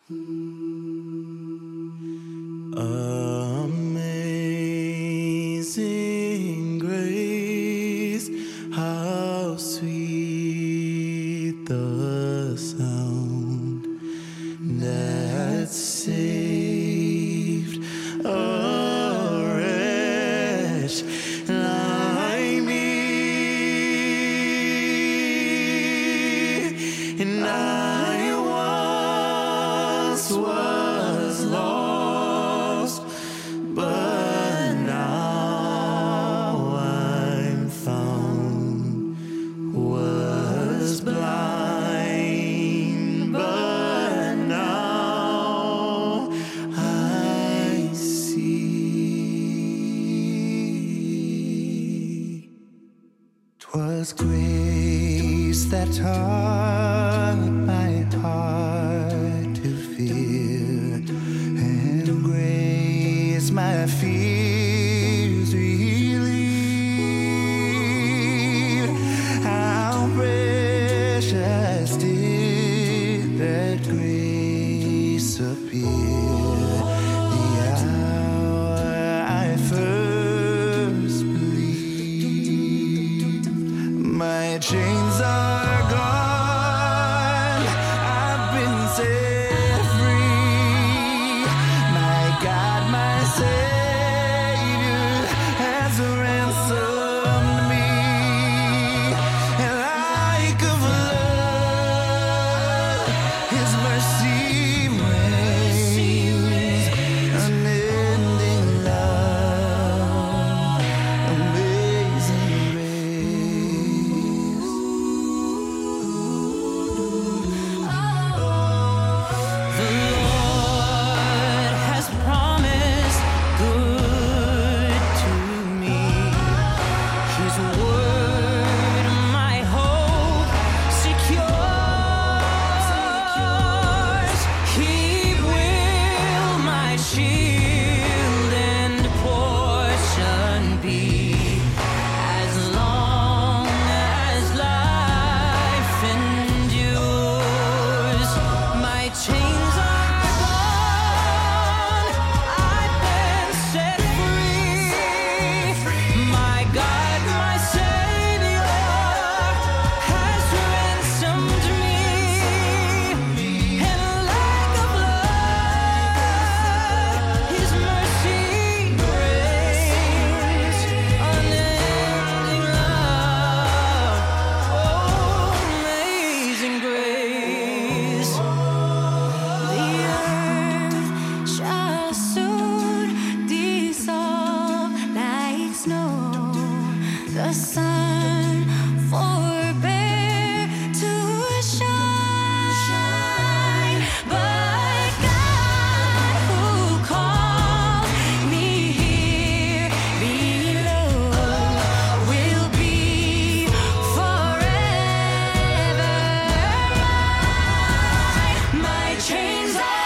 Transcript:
Amazing grace, how sweet the sound that saved a wretch like me. And I once was lost, but now I'm found. Was blind, but now I see. 'Twas grace that taught my heart to fear, and grace my fears relieved. How precious did that grace appear the hour I first believed. My chains are gone, I've been set free. My God, my Savior has ransomed me. And like a flood, His mercy reigns. Unending love, amazing grace. The Lord has promised good to me. His word, my hope secures. He will my shield and portion be, as long as life endures. My chains are gone, I've been set free. My God, my Savior has ransomed me. And like a flood, His mercy reigns. Unending love, oh, amazing grace. The earth shall soon dissolve like snow. The sun forbear to shine, but God who called me here below will be forever mine. My chains are